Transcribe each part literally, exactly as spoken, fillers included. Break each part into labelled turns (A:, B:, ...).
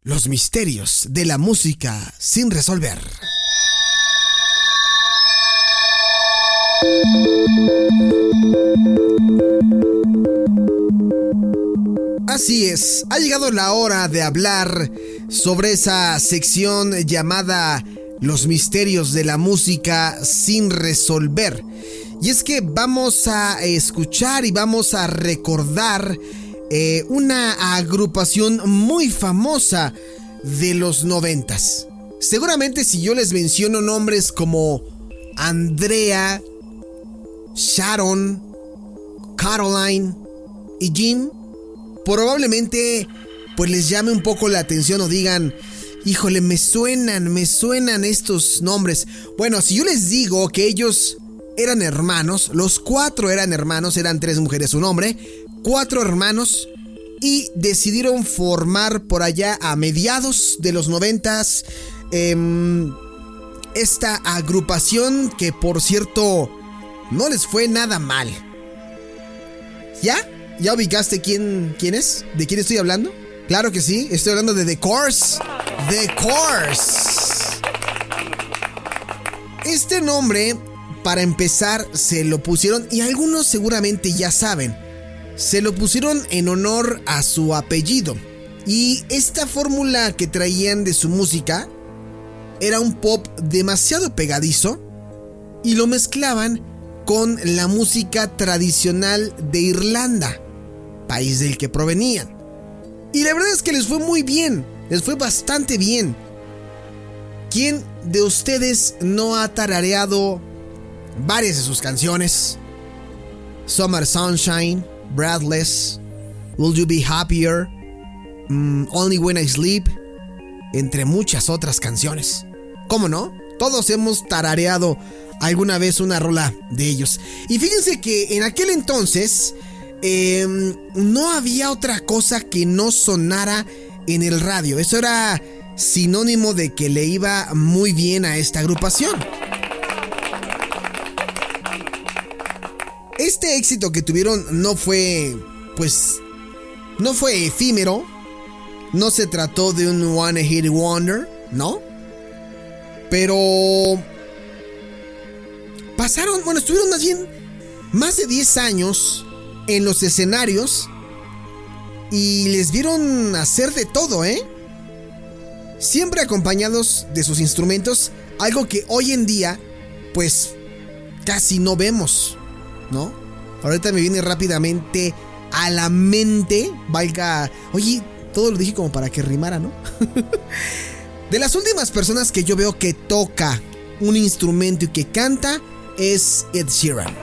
A: Los misterios de la música sin resolver. Así es, ha llegado la hora de hablar sobre esa sección llamada Los misterios de la música sin resolver. Y es que vamos a escuchar y vamos a recordar eh, una agrupación muy famosa de los noventas. Seguramente si yo les menciono nombres como Andrea, Sharon, Caroline y Jim, probablemente pues les llame un poco la atención o digan, híjole, me suenan, me suenan estos nombres. Bueno, si yo les digo que ellos eran hermanos, los cuatro eran hermanos, eran tres mujeres, un hombre, cuatro hermanos, y decidieron formar por allá a mediados de los noventas eh, esta agrupación que, por cierto, no les fue nada mal. ¿Ya? ¿Ya ubicaste quién, quién es? ¿De quién estoy hablando? Claro que sí, estoy hablando de The Corrs. The Corrs. Este nombre, para empezar, se lo pusieron, y algunos seguramente ya saben, se lo pusieron en honor a su apellido. Y esta fórmula que traían de su música era un pop demasiado pegadizo y lo mezclaban con la música tradicional de Irlanda, país del que provenían. Y la verdad es que les fue muy bien, les fue bastante bien. ¿Quién de ustedes no ha tarareado varias de sus canciones? Summer Sunshine, Breathless, Will You Be Happier, um, Only When I Sleep, entre muchas otras canciones. ¿Cómo no? Todos hemos tarareado alguna vez una rola de ellos. Y fíjense que en aquel entonces eh, no había otra cosa que no sonara en el radio. Eso era sinónimo de que le iba muy bien a esta agrupación. Este éxito que tuvieron no fue, pues, no fue efímero. No se trató de un One Hit Wonder, ¿no? Pero pasaron, bueno, estuvieron más bien más de diez años en los escenarios y les vieron hacer de todo, ¿eh? Siempre acompañados de sus instrumentos, algo que hoy en día, pues, casi no vemos, ¿no? Ahorita me viene rápidamente a la mente, valga, oye, todo lo dije como para que rimara, ¿no? De las últimas personas que yo veo que toca un instrumento y que canta es Ed Sheeran.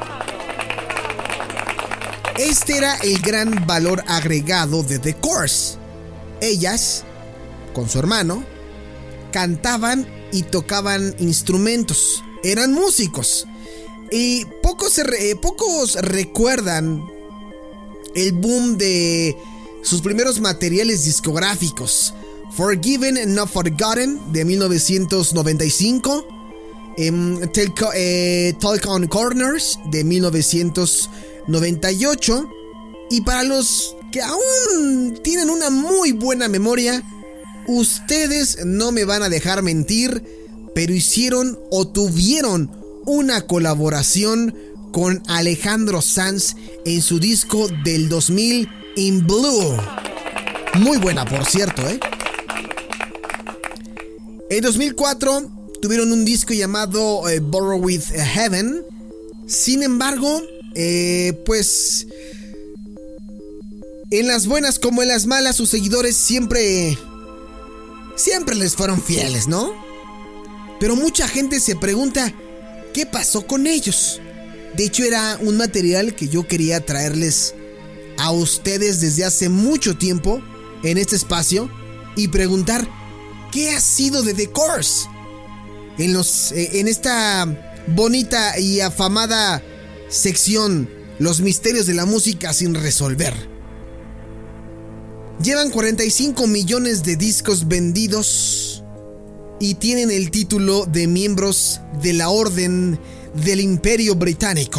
A: Este era el gran valor agregado de The Corrs. Ellas, con su hermano, cantaban y tocaban instrumentos. Eran músicos. Y pocos, eh, pocos recuerdan el boom de sus primeros materiales discográficos. Forgiven Not Forgotten de mil novecientos noventa y cinco. Um, Talk, eh, Talk on Corners de mil novecientos noventa y ocho. Y para los que aún tienen una muy buena memoria, ustedes no me van a dejar mentir, pero hicieron o tuvieron una colaboración con Alejandro Sanz en su disco del dos mil, In Blue. Muy buena, por cierto, ¿eh? En dos mil cuatro tuvieron un disco llamado eh, Borrow with Heaven. Sin embargo, eh, pues en las buenas como en las malas, sus seguidores siempre, siempre les fueron fieles, ¿no? Pero mucha gente se pregunta, ¿qué pasó con ellos? De hecho, era un material que yo quería traerles a ustedes desde hace mucho tiempo en este espacio y preguntar, ¿qué ha sido de The Corrs? En, los, eh, en esta bonita y afamada sección, Los misterios de la música sin resolver. Llevan cuarenta y cinco millones de discos vendidos y tienen el título de miembros de la Orden del Imperio Británico.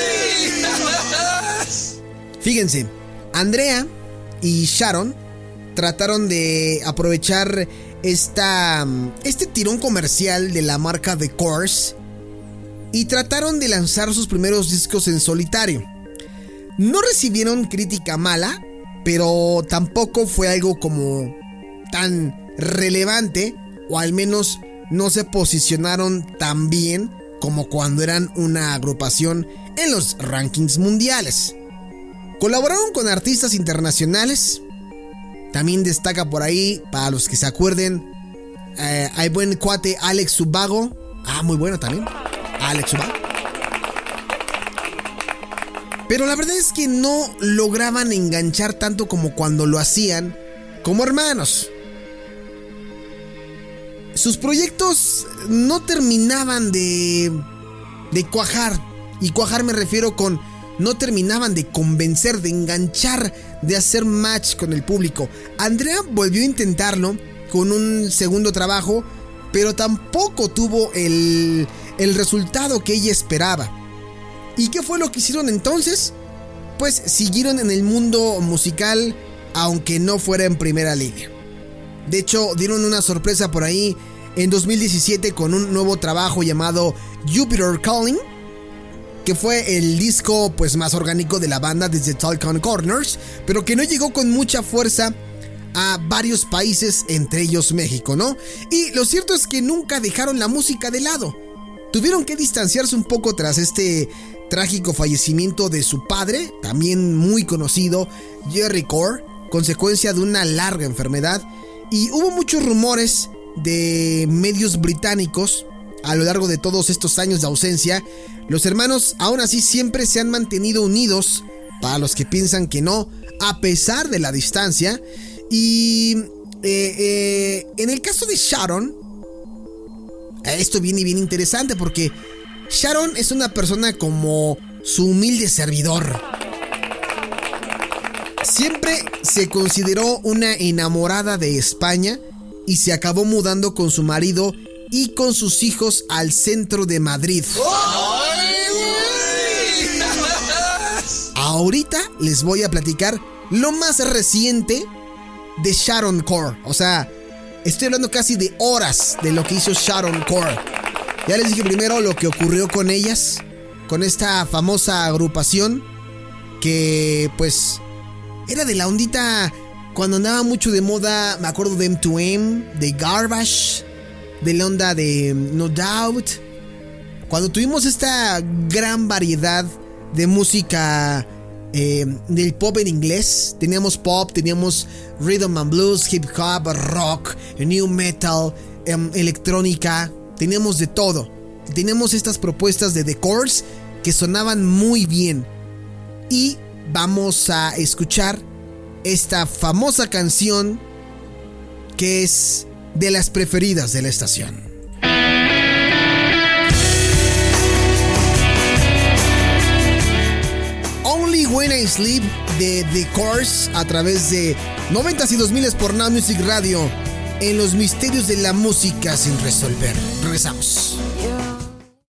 A: Fíjense, Andrea y Sharon trataron de aprovechar esta, este tirón comercial de la marca The Corrs y trataron de lanzar sus primeros discos en solitario. No recibieron crítica mala, pero tampoco fue algo como tan relevante, o al menos no se posicionaron tan bien como cuando eran una agrupación en los rankings mundiales. Colaboraron con artistas internacionales. También destaca por ahí, para los que se acuerden, eh, hay buen cuate Alex Ubago. Ah, muy bueno también, Alex Ubago. Pero la verdad es que no lograban enganchar tanto como cuando lo hacían como hermanos. Sus proyectos no terminaban de, de cuajar. Y cuajar me refiero con no terminaban de convencer, de enganchar, de hacer match con el público. Andrea volvió a intentarlo con un segundo trabajo, pero tampoco tuvo el, el resultado que ella esperaba. ¿Y qué fue lo que hicieron entonces? Pues siguieron en el mundo musical, aunque no fuera en primera línea. De hecho, dieron una sorpresa por ahí en dos mil diecisiete con un nuevo trabajo llamado Jupiter Calling, que fue el disco pues más orgánico de la banda desde Talk on Corners, pero que no llegó con mucha fuerza a varios países, entre ellos México, ¿no? Y lo cierto es que nunca dejaron la música de lado. Tuvieron que distanciarse un poco tras este trágico fallecimiento de su padre, también muy conocido, Jerry Corr, consecuencia de una larga enfermedad, y hubo muchos rumores de medios británicos a lo largo de todos estos años de ausencia. Los hermanos aún así siempre se han mantenido unidos, para los que piensan que no, a pesar de la distancia. Y eh, eh, en el caso de Sharon, esto viene bien interesante porque Sharon es una persona como su humilde servidor. Siempre se consideró una enamorada de España y se acabó mudando con su marido y con sus hijos al centro de Madrid. Ahorita les voy a platicar lo más reciente de Sharon Corr. O sea, estoy hablando casi de horas de lo que hizo Sharon Corr. Ya les dije primero lo que ocurrió con ellas, con esta famosa agrupación que pues era de la ondita cuando andaba mucho de moda. Me acuerdo de M dos M, de Garbage, de la onda de No Doubt. Cuando tuvimos esta gran variedad de música eh, del pop en inglés, teníamos pop, teníamos rhythm and blues, hip hop, rock, new metal, eh, electrónica, teníamos de todo. Teníamos estas propuestas de The Corrs que sonaban muy bien. Y vamos a escuchar esta famosa canción que es de las preferidas de la estación. Only When I Sleep de The Corrs a través de noventas y dos miles por Now Music Radio en los misterios de la música sin resolver. Regresamos.